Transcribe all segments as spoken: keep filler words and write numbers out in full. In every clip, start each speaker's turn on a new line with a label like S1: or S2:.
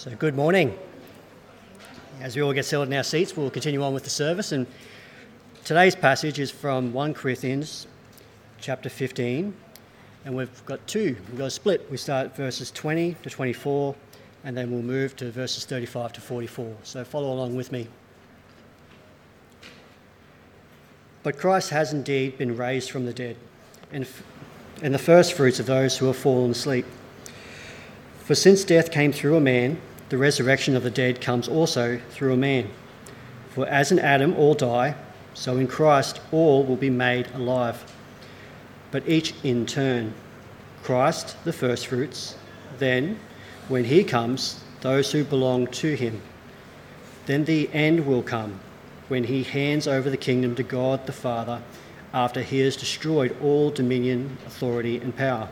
S1: So good morning. As we all get settled in our seats, we'll continue on with the service. And today's passage is from First Corinthians chapter fifteen. And we've got two. We've got a split. We start verses twenty to twenty-four, and then we'll move to verses thirty-five to forty-four. So follow along with me. But Christ has indeed been raised from the dead, and, and the first fruits of those who have fallen asleep. For since death came through a man, the resurrection of the dead comes also through a man. For as in Adam all die, so in Christ all will be made alive, but each in turn. Christ the firstfruits, then, when he comes, those who belong to him. Then the end will come, when he hands over the kingdom to God the Father, after he has destroyed all dominion, authority and power.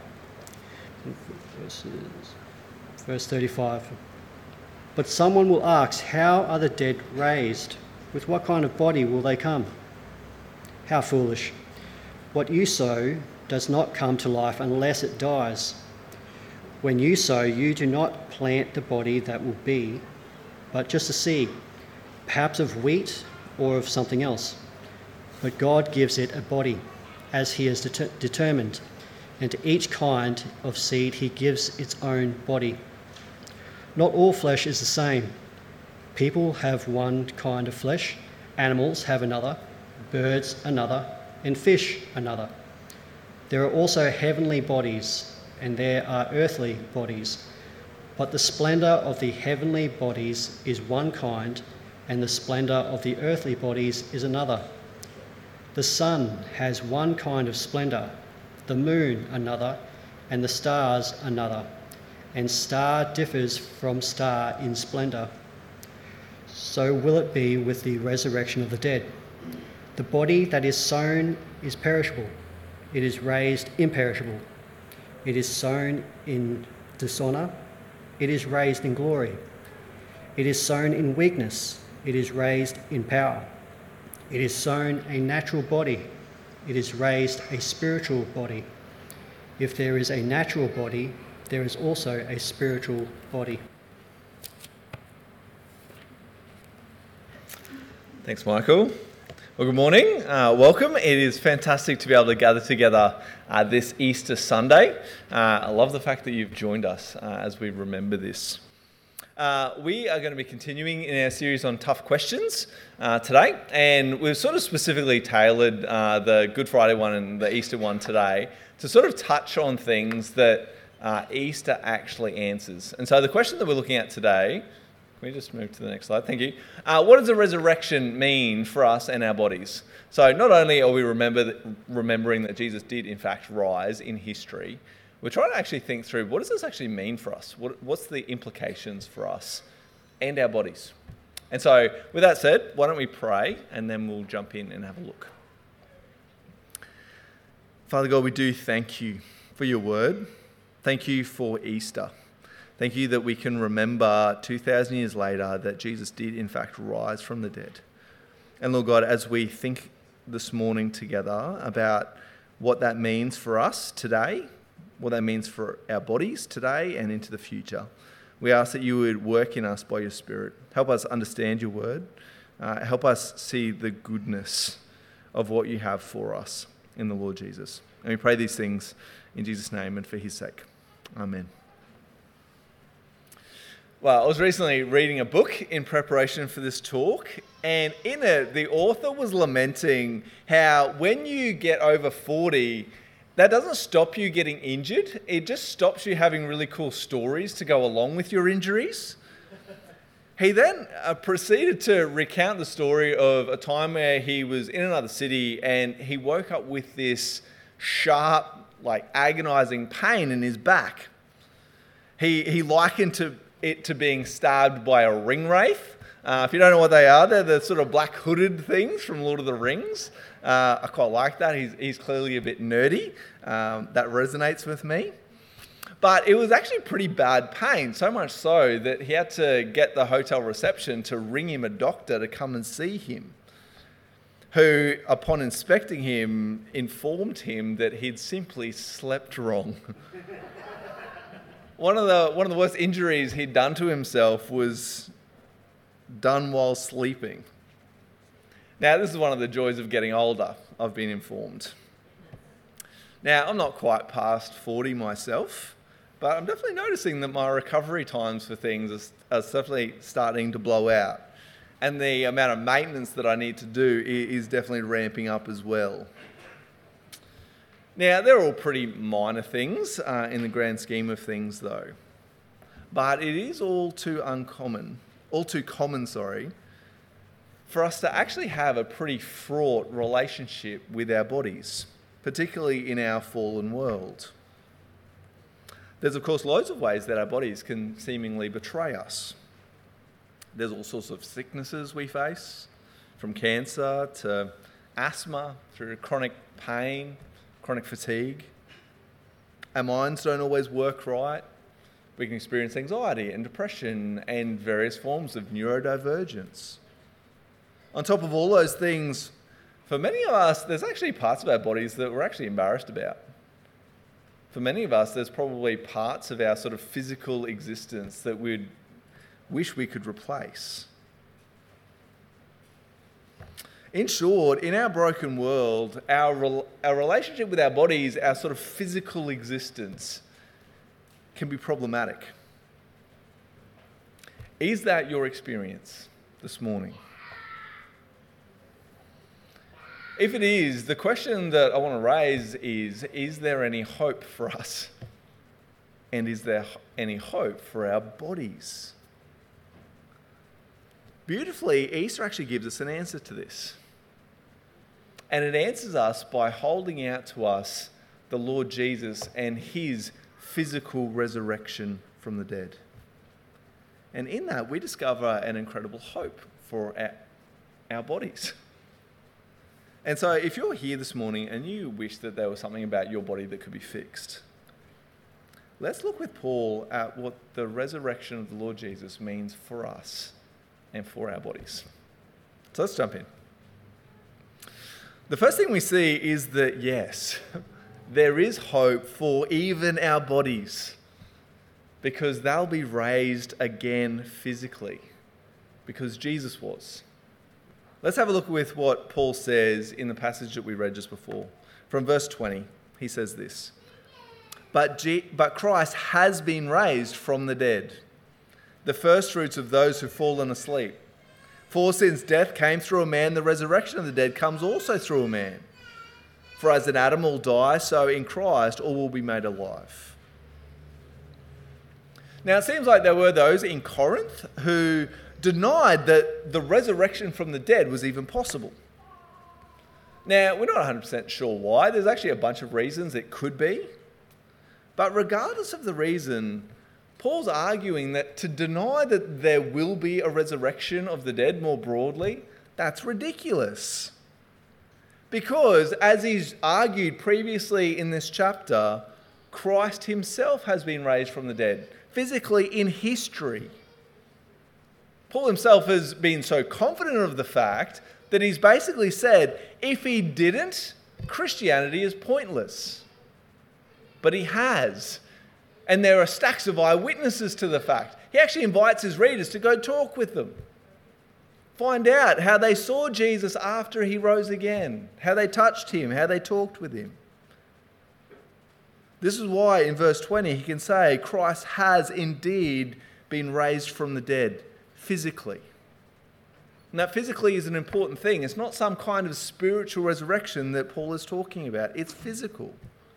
S1: Verses, verse thirty-five. But someone will ask, how are the dead raised? With what kind of body will they come? How foolish. What you sow does not come to life unless it dies. When you sow, you do not plant the body that will be, but just a seed, perhaps of wheat or of something else. But God gives it a body, as he has det- determined, and to each kind of seed he gives its own body. Not all flesh is the same. People have one kind of flesh, animals have another, birds another, and fish another. There are also heavenly bodies, and there are earthly bodies. But the splendour of the heavenly bodies is one kind, and the splendour of the earthly bodies is another. The sun has one kind of splendour, the moon another, and the stars another. And star differs from star in splendour. So will it be with the resurrection of the dead. The body that is sown is perishable. It is raised imperishable. It is sown in dishonour. It is raised in glory. It is sown in weakness. It is raised in power. It is sown a natural body. It is raised a spiritual body. If there is a natural body, there is also a spiritual body.
S2: Thanks, Michael. Well, good morning. Uh, welcome. It is fantastic to be able to gather together uh, this Easter Sunday. Uh, I love the fact that you've joined us uh, as we remember this. Uh, we are going to be continuing in our series on tough questions uh, today, and we've sort of specifically tailored uh, the Good Friday one and the Easter one today to sort of touch on things that Uh, Easter actually answers. And so the question that we're looking at today, can we just move to the next slide? Thank you. Uh, what does the resurrection mean for us and our bodies? So not only are we remember that, remembering that Jesus did in fact rise in history, we're trying to actually think through, what does this actually mean for us? What, what's the implications for us and our bodies? And so with that said, why don't we pray and then we'll jump in and have a look. Father God, we do thank you for your word. Thank you for Easter. Thank you that we can remember two thousand years later that Jesus did in fact rise from the dead. And Lord God, as we think this morning together about what that means for us today, what that means for our bodies today and into the future, we ask that you would work in us by your Spirit. Help us understand your word. Uh, help us see the goodness of what you have for us in the Lord Jesus. And we pray these things in Jesus' name and for his sake. Amen. Well, I was recently reading a book in preparation for this talk, and in it, the author was lamenting how when you get over forty, that doesn't stop you getting injured. It just stops you having really cool stories to go along with your injuries. He then uh, proceeded to recount the story of a time where he was in another city and he woke up with this sharp, like agonizing pain in his back. He he likened to it to being stabbed by a ring wraith. Uh, if you don't know what they are, they're the sort of black hooded things from Lord of the Rings. Uh, I quite like that. He's he's clearly a bit nerdy. Um, that resonates with me. But it was actually pretty bad pain, so much so that he had to get the hotel reception to ring him a doctor to come and see him, who, upon inspecting him, informed him that he'd simply slept wrong. one of the one of the worst injuries he'd done to himself was done while sleeping. Now, this is one of the joys of getting older, I've been informed. Now, I'm not quite past forty myself, but I'm definitely noticing that my recovery times for things are, are definitely starting to blow out. And the amount of maintenance that I need to do is definitely ramping up as well. Now, they're all pretty minor things uh, in the grand scheme of things, though. But it is all too uncommon, all too common, sorry, for us to actually have a pretty fraught relationship with our bodies, particularly in our fallen world. There's, of course, loads of ways that our bodies can seemingly betray us. There's all sorts of sicknesses we face, from cancer to asthma, through chronic pain, chronic fatigue. Our minds don't always work right. We can experience anxiety and depression and various forms of neurodivergence. On top of all those things, for many of us, there's actually parts of our bodies that we're actually embarrassed about. For many of us, there's probably parts of our sort of physical existence that we'd wish we could replace. In short, in our broken world, our, rel- our relationship with our bodies, our sort of physical existence, can be problematic. Is that your experience this morning? If it is, the question that I want to raise is, is there any hope for us? And is there any hope for our bodies? Beautifully, Easter actually gives us an answer to this. And it answers us by holding out to us the Lord Jesus and his physical resurrection from the dead. And in that, we discover an incredible hope for our, our bodies. And so if you're here this morning and you wish that there was something about your body that could be fixed, let's look with Paul at what the resurrection of the Lord Jesus means for us and for our bodies. So let's jump in. The first thing we see is that, yes, there is hope for even our bodies because they'll be raised again physically because Jesus was. Let's have a look with what Paul says in the passage that we read just before. From verse twenty, he says this, But, G- but Christ has been raised from the dead, the firstfruits of those who've fallen asleep. For since death came through a man, the resurrection of the dead comes also through a man. For as in Adam all die, so in Christ all will be made alive. Now it seems like there were those in Corinth who denied that the resurrection from the dead was even possible. Now, we're not one hundred percent sure why. There's actually a bunch of reasons it could be. But regardless of the reason, Paul's arguing that to deny that there will be a resurrection of the dead more broadly, that's ridiculous. Because, as he's argued previously in this chapter, Christ himself has been raised from the dead, physically in history. Paul himself has been so confident of the fact that he's basically said, if he didn't, Christianity is pointless. But he has. And there are stacks of eyewitnesses to the fact. He actually invites his readers to go talk with them. Find out how they saw Jesus after he rose again, how they touched him, how they talked with him. This is why in verse twenty he can say, Christ has indeed been raised from the dead, physically. And that physically is an important thing. It's not some kind of spiritual resurrection that Paul is talking about. It's physical.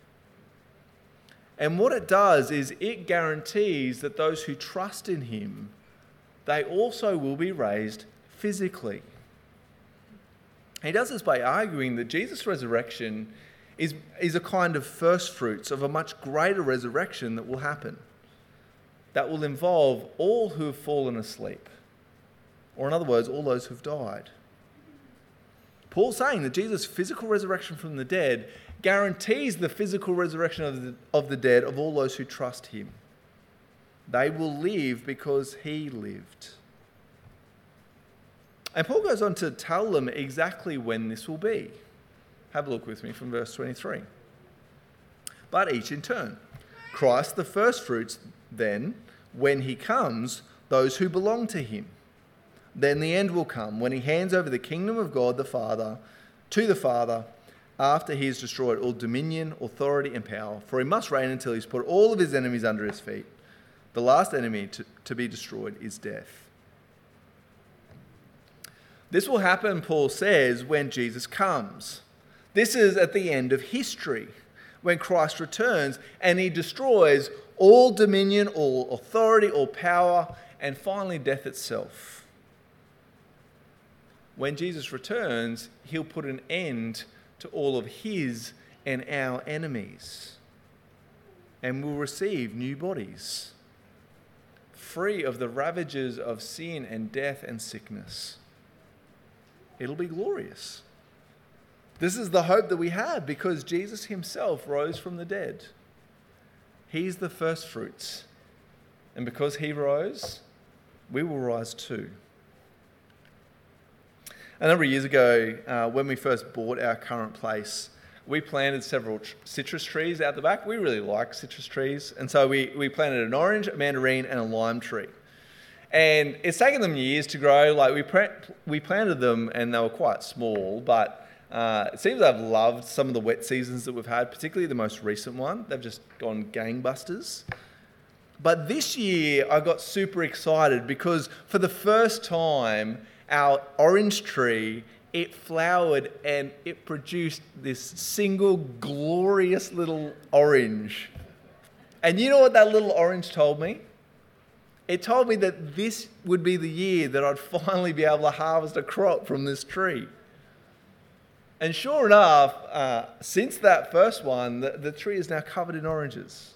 S2: And what it does is it guarantees that those who trust in him, they also will be raised physically. He does this by arguing that Jesus' resurrection is, is a kind of first fruits of a much greater resurrection that will happen, that will involve all who have fallen asleep. Or in other words, all those who've died. Paul's saying that Jesus' physical resurrection from the dead guarantees the physical resurrection of the, of the dead of all those who trust him. They will live because he lived. And Paul goes on to tell them exactly when this will be. Have a look with me from verse twenty-three. But each in turn. Christ the firstfruits then, when he comes, those who belong to him. Then the end will come, when he hands over the kingdom of God the Father to the Father, after he has destroyed all dominion, authority, and power. For he must reign until he's put all of his enemies under his feet. The last enemy to, to be destroyed is death. This will happen, Paul says, when Jesus comes. This is at the end of history, when Christ returns and he destroys all dominion, all authority, all power, and finally death itself. When Jesus returns, he'll put an end to all of his and our enemies. And we'll receive new bodies, free of the ravages of sin and death and sickness. It'll be glorious. This is the hope that we have because Jesus himself rose from the dead. He's the first fruits. And because he rose, we will rise too. A number of years ago, uh, when we first bought our current place, we planted several tr- citrus trees out the back. We really like citrus trees. And so we, we planted an orange, a mandarin, and a lime tree. And it's taken them years to grow. Like we pre- we planted them and they were quite small, but uh, it seems I've loved some of the wet seasons that we've had, particularly the most recent one. They've just gone gangbusters. But this year I got super excited because for the first time, our orange tree, it flowered and it produced this single glorious little orange. And you know what that little orange told me? It told me that this would be the year that I'd finally be able to harvest a crop from this tree. And sure enough, uh, since that first one, the, the tree is now covered in oranges.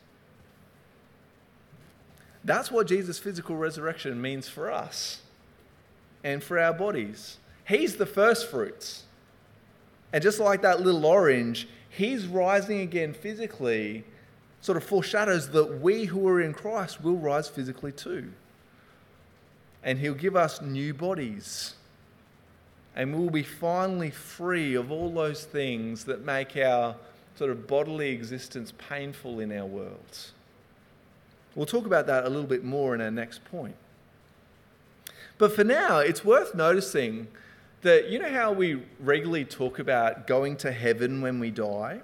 S2: That's what Jesus' physical resurrection means for us and for our bodies. He's the first fruits. And just like that little orange, he's rising again physically, sort of foreshadows that we who are in Christ will rise physically too. And he'll give us new bodies. And we'll be finally free of all those things that make our sort of bodily existence painful in our world. We'll talk about that a little bit more in our next point. But for now, it's worth noticing that, you know how we regularly talk about going to heaven when we die?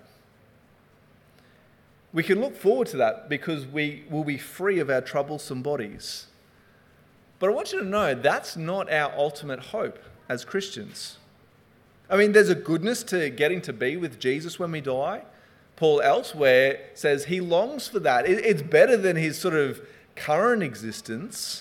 S2: We can look forward to that because we will be free of our troublesome bodies. But I want you to know that's not our ultimate hope as Christians. I mean, there's a goodness to getting to be with Jesus when we die. Paul elsewhere says he longs for that. It's better than his sort of current existence.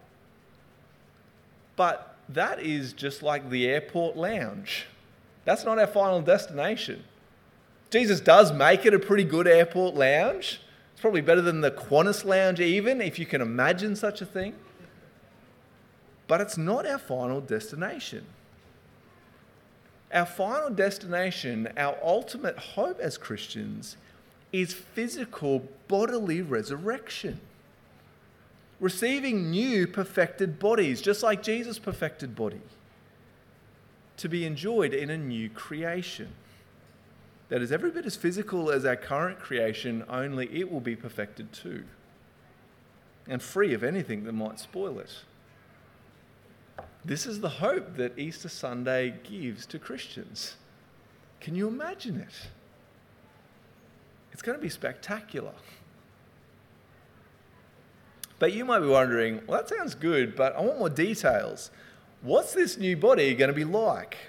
S2: But that is just like the airport lounge. That's not our final destination. Jesus does make it a pretty good airport lounge. It's probably better than the Qantas lounge even, if you can imagine such a thing. But it's not our final destination. Our final destination, our ultimate hope as Christians, is physical bodily resurrection. Receiving new perfected bodies, just like Jesus' perfected body, to be enjoyed in a new creation. That is every bit as physical as our current creation, only it will be perfected too, and free of anything that might spoil it. This is the hope that Easter Sunday gives to Christians. Can you imagine it? It's going to be spectacular. But you might be wondering, well, that sounds good, but I want more details. What's this new body going to be like?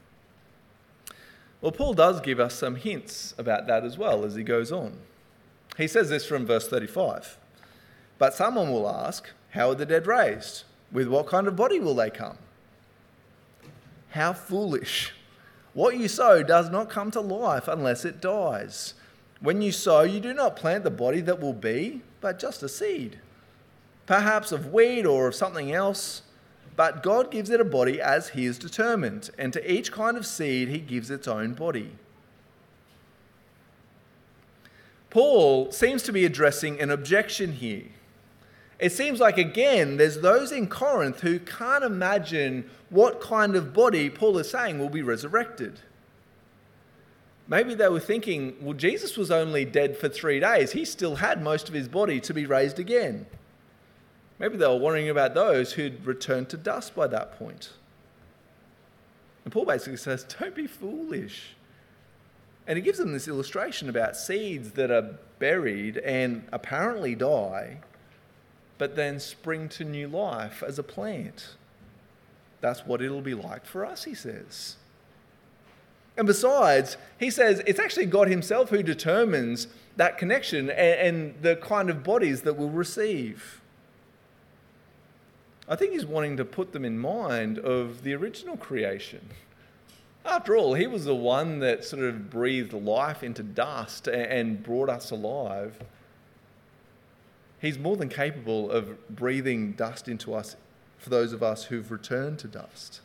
S2: Well, Paul does give us some hints about that as well as he goes on. He says this from verse thirty-five. But someone will ask, how are the dead raised? With what kind of body will they come? How foolish. What you sow does not come to life unless it dies. When you sow, you do not plant the body that will be, but just a seed, perhaps of wheat or of something else. But God gives it a body as he has determined, and to each kind of seed he gives its own body. Paul seems to be addressing an objection here. It seems like, again, there's those in Corinth who can't imagine what kind of body Paul is saying will be resurrected. Maybe they were thinking, well, Jesus was only dead for three days. He still had most of his body to be raised again. Maybe they were worrying about those who'd returned to dust by that point. And Paul basically says, don't be foolish. And he gives them this illustration about seeds that are buried and apparently die, but then spring to new life as a plant. That's what it'll be like for us, he says. And besides, he says it's actually God himself who determines that connection and, and the kind of bodies that we'll receive. I think he's wanting to put them in mind of the original creation. After all, he was the one that sort of breathed life into dust and brought us alive. He's more than capable of breathing dust into us for those of us who've returned to dust.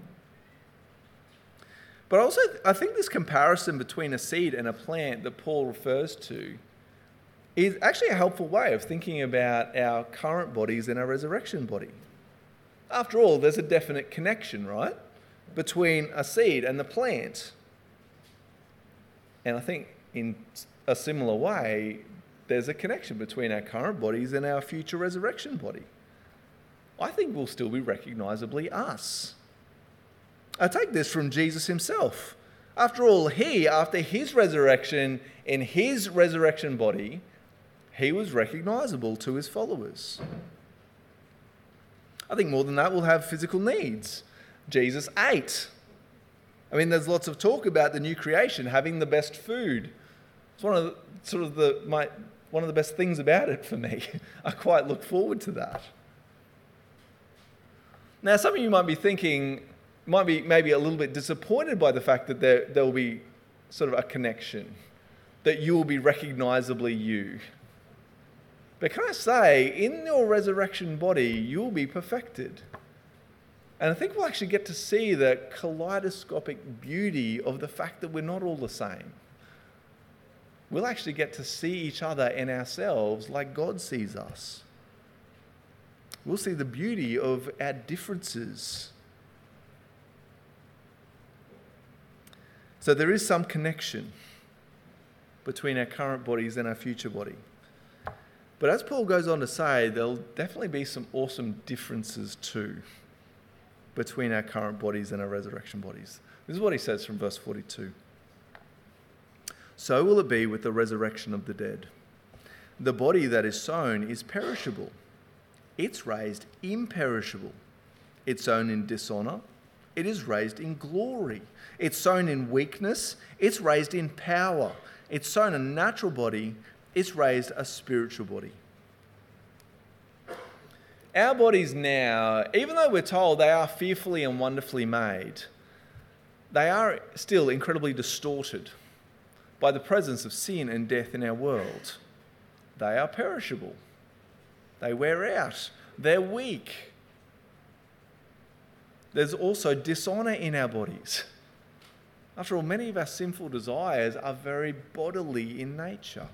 S2: But also, I think this comparison between a seed and a plant that Paul refers to is actually a helpful way of thinking about our current bodies and our resurrection body. After all, there's a definite connection, right, between a seed and the plant. And I think in a similar way, there's a connection between our current bodies and our future resurrection body. I think we'll still be recognisably us. I take this from Jesus himself. After all, he, after his resurrection in his resurrection body, he was recognisable to his followers. I think more than that, we'll have physical needs. Jesus ate. I mean, there's lots of talk about the new creation, having the best food. It's one of the, sort of the, my, one of the best things about it for me. I quite look forward to that. Now, some of you might be thinking, might be maybe a little bit disappointed by the fact that there, there will be sort of a connection, that you will be recognisably you. But can I say, in your resurrection body, you will be perfected. And I think we'll actually get to see the kaleidoscopic beauty of the fact that we're not all the same. We'll actually get to see each other and ourselves like God sees us. We'll see the beauty of our differences. So there is some connection between our current bodies and our future body. But as Paul goes on to say, there'll definitely be some awesome differences too between our current bodies and our resurrection bodies. This is what he says from verse forty-two. So will it be with the resurrection of the dead. The body that is sown is perishable. It's raised imperishable. It's sown in dishonour. It is raised in glory. It's sown in weakness. It's raised in power. It's sown a natural body. It's raised a spiritual body. Our bodies now, even though we're told they are fearfully and wonderfully made, they are still incredibly distorted by the presence of sin and death in our world. They are perishable. They wear out. They're weak. There's also dishonour in our bodies. After all, many of our sinful desires are very bodily in nature.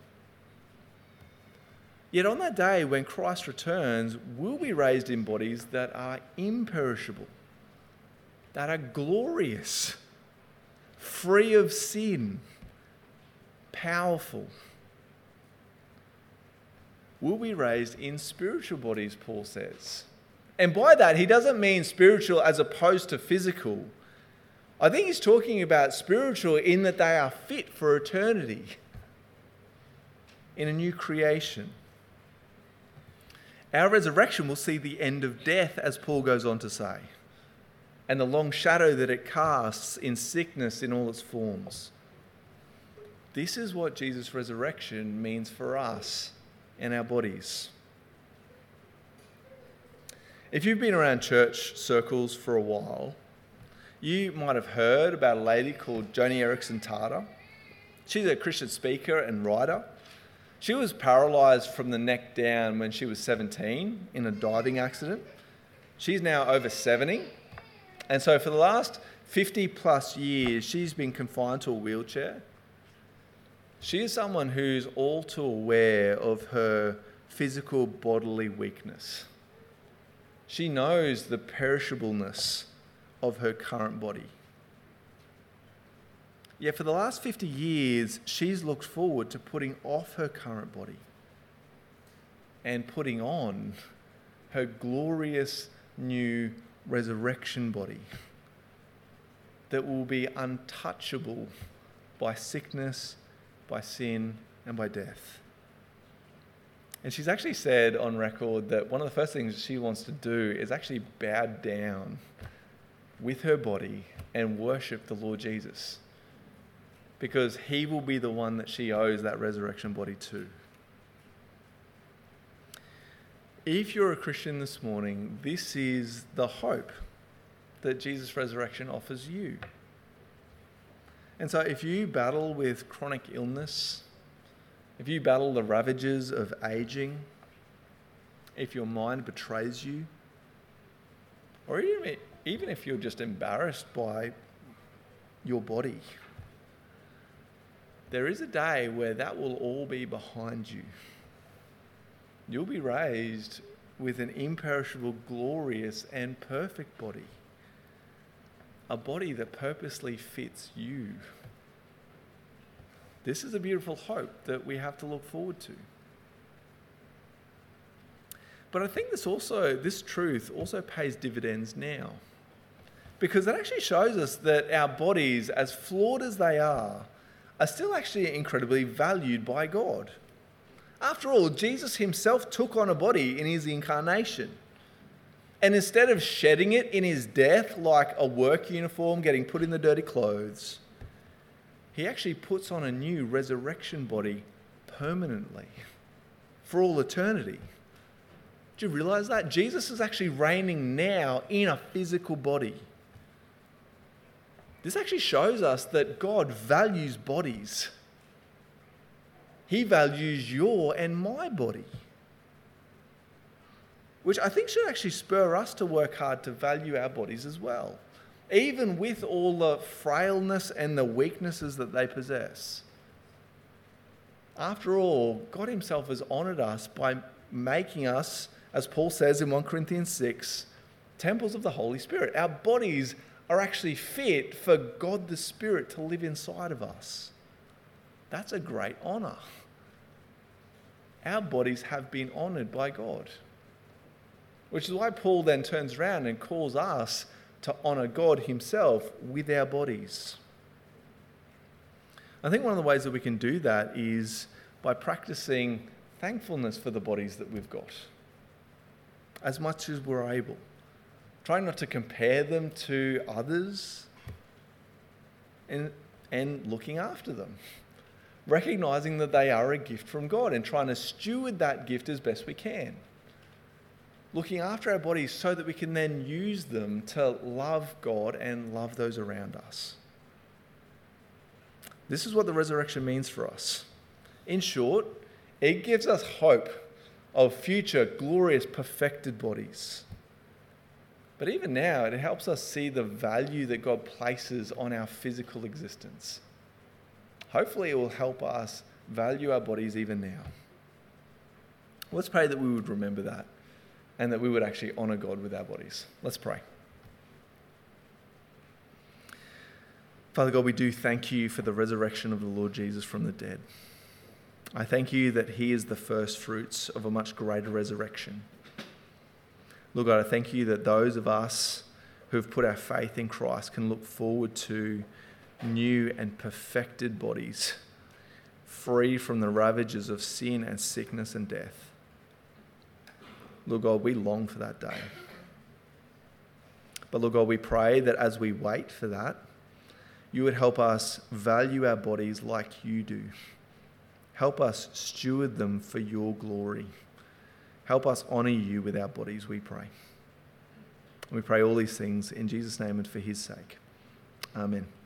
S2: Yet on that day when Christ returns, we'll be raised in bodies that are imperishable, that are glorious, free of sin, powerful. We'll be raised in spiritual bodies, Paul says. And by that, he doesn't mean spiritual as opposed to physical. I think he's talking about spiritual in that they are fit for eternity in a new creation. Our resurrection will see the end of death, as Paul goes on to say, and the long shadow that it casts in sickness in all its forms. This is what Jesus' resurrection means for us and our bodies. If you've been around church circles for a while, you might have heard about a lady called Joni Eareckson Tada. She's a Christian speaker and writer. She was paralysed from the neck down when she was seventeen in a diving accident. She's now over seventy. And so for the last fifty plus years, she's been confined to a wheelchair. She is someone who's all too aware of her physical bodily weakness. She knows the perishableness of her current body. Yet for the last fifty years, she's looked forward to putting off her current body and putting on her glorious new resurrection body that will be untouchable by sickness, by sin, and by death. And she's actually said on record that one of the first things she wants to do is actually bow down with her body and worship the Lord Jesus, because he will be the one that she owes that resurrection body to. If you're a Christian this morning, this is the hope that Jesus' resurrection offers you. And so if you battle with chronic illness, if you battle the ravages of aging, if your mind betrays you, or even, even if you're just embarrassed by your body, there is a day where that will all be behind you. You'll be raised with an imperishable, glorious, and perfect body. A body that purposely fits you. This is a beautiful hope that we have to look forward to. But I think this also, this truth also pays dividends now, because it actually shows us that our bodies, as flawed as they are, are still actually incredibly valued by God. After all, Jesus himself took on a body in his incarnation. And instead of shedding it in his death like a work uniform getting put in the dirty clothes, he actually puts on a new resurrection body permanently for all eternity. Do you realize that? Jesus is actually reigning now in a physical body. This actually shows us that God values bodies. He values your and my body, which I think should actually spur us to work hard to value our bodies as well, even with all the frailness and the weaknesses that they possess. After all, God himself has honoured us by making us, as Paul says in First Corinthians six, temples of the Holy Spirit. Our bodies are actually fit for God the Spirit to live inside of us. That's a great honour. Our bodies have been honoured by God, which is why Paul then turns around and calls us to honour God himself with our bodies. I think one of the ways that we can do that is by practicing thankfulness for the bodies that we've got, as much as we're able. Trying not to compare them to others, and, and looking after them. Recognizing that they are a gift from God and trying to steward that gift as best we can. Looking after our bodies so that we can then use them to love God and love those around us. This is what the resurrection means for us. In short, it gives us hope of future glorious perfected bodies. But even now, it helps us see the value that God places on our physical existence. Hopefully it will help us value our bodies even now. Let's pray that we would remember that and that we would actually honour God with our bodies. Let's pray. Father God, we do thank you for the resurrection of the Lord Jesus from the dead. I thank you that he is the first fruits of a much greater resurrection. Lord God, I thank you that those of us who have put our faith in Christ can look forward to new and perfected bodies, free from the ravages of sin and sickness and death. Lord God, we long for that day. But Lord God, we pray that as we wait for that, you would help us value our bodies like you do. Help us steward them for your glory. Help us honour you with our bodies, we pray. We pray all these things in Jesus' name and for his sake. Amen.